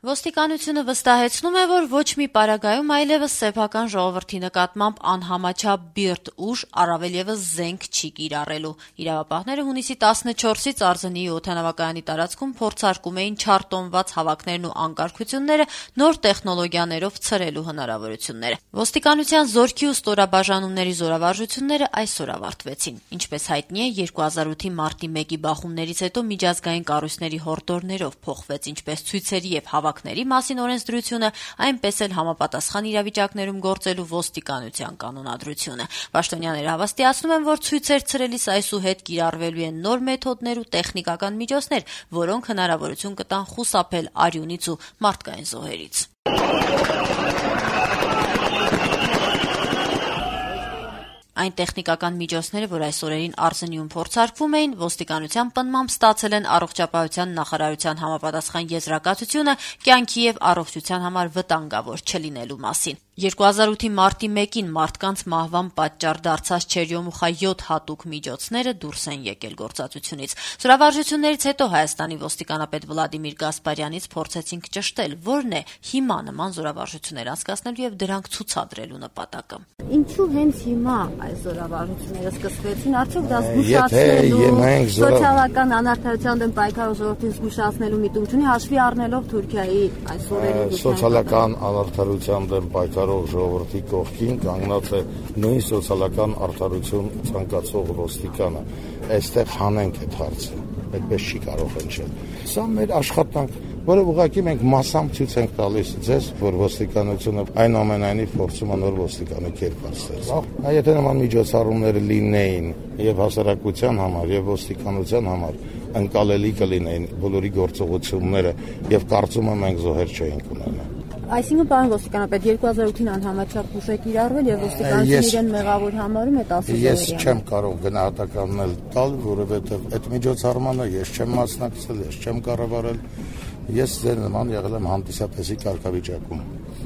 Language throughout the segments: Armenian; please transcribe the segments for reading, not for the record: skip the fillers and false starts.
Ոստիկանությունը վստահեցնում է, որ ոչ մի պարագայում այլևս սեփական ժողովրդի նկատմամբ անհամաչափ բիրտ ուժ, առավել ևս զենք չի կիրառելու։ Իրավապահները հունիսի 14-ից Արզնիի օդանավակայանի տարածքում փորձարկում էին չարտոնված հավաքներն ու անկարգությունները նոր տեխնոլոգիաներով ցրելու հնարավորությունները։ Ոստիկանության զորքի ու ստորաբաժանումների զորավարժությունները այսօր ավարտվեցին։ Ինչպես հայտնի է, 2008-ի մարտի 1-ի բախումներից հետո միջազգային կառույցների հորդորներով փոխվեց ինչպես ցույցերի եւ հավաքների մասին օրենսդրությունը, այնպես էլ համապատասխան իրավիճակներում գործելու ոստիկանության կանոնադրությունը։ Պաշտոնյաները հավաստիացնում են, որ ցույցեր ցրելիս այսուհետ կիրառվելու են նոր մեթոդներ ու տեխնիկական միջոցներ, որոնք հնարավորություն կտան խուսափել արյունից ու մարդկային զոհերից։ Այն տեխնիկական միջոցները, որ այս օրերին Արզնիում փորձարկվում էին, ոստիկանության պնդմամբ ստացել են առողջապահության նախարարության համապատասխան եզրակացությունը կյանքի եւ առողջության համար վտանգավոր չլինելու մասին։ 2008-ի մարտի 1-ին մարդկանց մահվան պատճառ դարձած չերյոմուխա 7 հատուկ միջոցները դուրս են եկել գործածությունից։ Զորավարժություններից հետո Հայաստանի ոստիկանապետ Վլադիմիր Գասպարյանից փորձեցինք ճշտել, որն է հիմա նման զորավարժություններ անցկացնելու եւ դրանք ցուցադրելու նպատակը։ Ինչու հենց հիմա այս զորավարժությունները սկսվեցին, արդյոք դա զգուշացնելու սոցիալական անարդարության դեմ պայքարող ժողովրդին զգուշացնելու միտում չունի, հաշվի առնելով Թուրքիայի այս օրերի սոցիալական անարդարության դեմ պայքարող ժողովրդի կողքին կանգնած է նույն սոցիալական արդարություն ցանկացող ոստիկանը։ Այստեղ հանենք այդ հարցը, այդպես չի կարող հնչել։ Սա մեր աշխատանք, որը ուղղակի մենք մասամբ ցույց ենք տալիս ձեզ, որ ոստիկանությունը այնուամենայնիվ փորձում է նոր ոստիկանի կերպ ստեղծել։ Եթե նման միջոցառումները լինեին եւ հասարակության համար եւ ոստիկանության համար ընկալելի կլինեին բոլորի գործողությունները եւ կարծում եմ մենք զոհեր չէինք ունենա։ Այսինքն, պարոն ոստիկանապետ, 2008-ին անհամաչափ ուժ է կիրառվել եւ ոստիկանությունը իրեն մեղավոր համարում է 10 զոհերի։ Ես չեմ կարող գնահատականներ տալ, որովհետեւ այդ միջոցառմանը ես չեմ մասնակցել, ես չեմ կառավարել, ես ձեր նման եղել եմ հանդիսատեսի կարգավիճակում։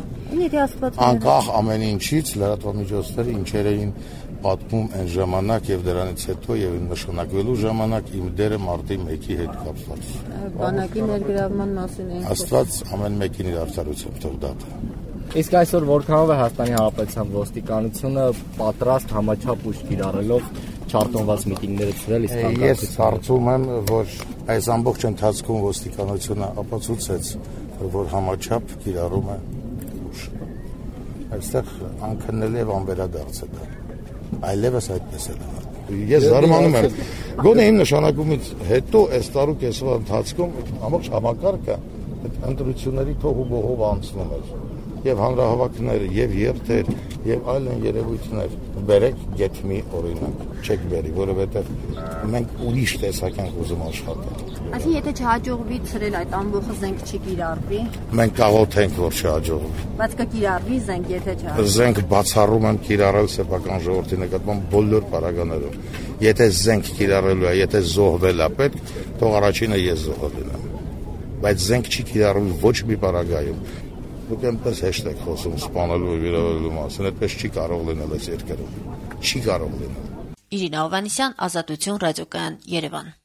Անկախ ամեն ինչից լրատվամիջոցները ինչեր էին պատմում այն ժամանակ եւ դրանից հետո եւ նշանակվելու ժամանակ իմ դերը մարտի 1-ի հետ կապված։ Բանակի ներգրավման մասին է։ Աստված ամեն մեկին իր արդարությամբ թող դատա։ Իսկ այսօր որքանով է Հայաստանի Հանրապետության ոստիկանությունը պատրաստ համաչափ ուժ կիրառելով չարտոնված միտինգները ցրել իսկ անկարգությունները։ Ես կարծում եմ, որ այս ամբողջ ընթացքում ոստիկանությունը ապացուցեց, որ համաչափ կիրառում է ուժ։ Այստեղ անքննելի եւ անվերադարձ է դա։ Այլևս այդպես է լինում։ Ես զարմանում եմ։ Գոնե իմ նշանակումից հետո այս տարու կեսվա ընթացքում ամբողջ համակարգը այդ ընտրությունների թող ու բողով անցնում էր։ Եվ հանրահավաքներ, եւ երթեր, եւ այլն երևույթներ։ Բերեք գեթմի օրինակ, չեք բերի, որովհետեւ մենք ուրիշ տեսակ ենք ուզում աշխատել։ Այսինքն, եթե չհաջողվի ցրել այդ ամբողջ զենք չի կիրառվի։ Մենք կաղոթենք, որ չհաջողվի։ Բայց կկիրառվի զենք, եթե չհաջողվի։ Զենք բացառում եմ կիրառել սեփական ժողովրդի նկատմամբ բոլոր պարագաներով։ Եթե զենք կիրառելու է, եթե զոհվել է պետք, թող առաջինը ես զոհվել լինեմ։ Բայց զենք չի կիրառվում ոչ մի պարագայում։ Դուք այնպես հեշտ եք խոսում սպանելու եւ վիրավորելու մասին, այդպես չի կարող լինել այս երկրում։ Չի կարող լինել։ Իրինա Հովհաննիսյան, Ազատություն ռադիոկայան, Երևան։